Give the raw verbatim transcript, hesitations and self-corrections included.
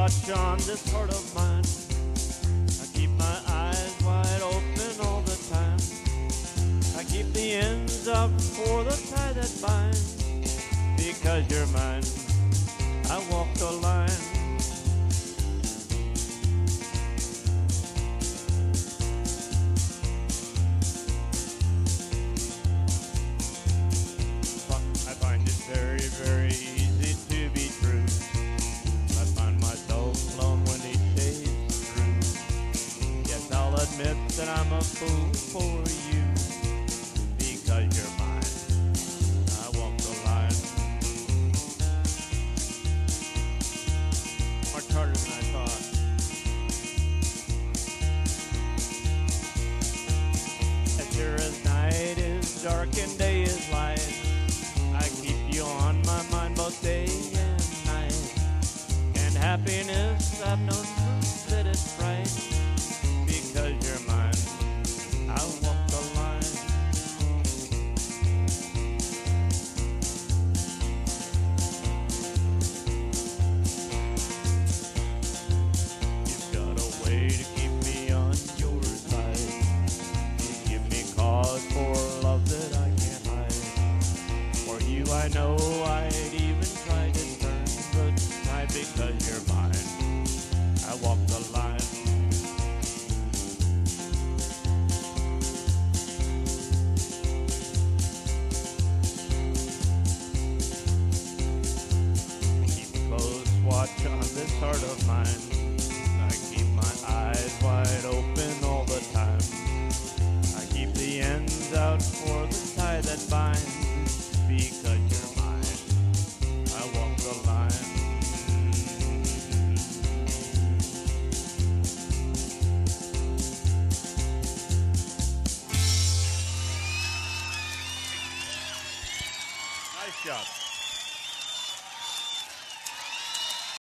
watch on this heart of mine. I keep my eyes wide open all the time. I keep the ends up for the tie that binds. Because you're mine, I walk the line. I find it very, very easy to be true. I find myself alone when each day is through. Yes, I'll admit that I'm a fool for you. Because you're mine, I walk the line. Much harder than I thought. As sure as night is dark and day is light, I keep you on my mind both day and night. And happiness, I've no proof that it's right.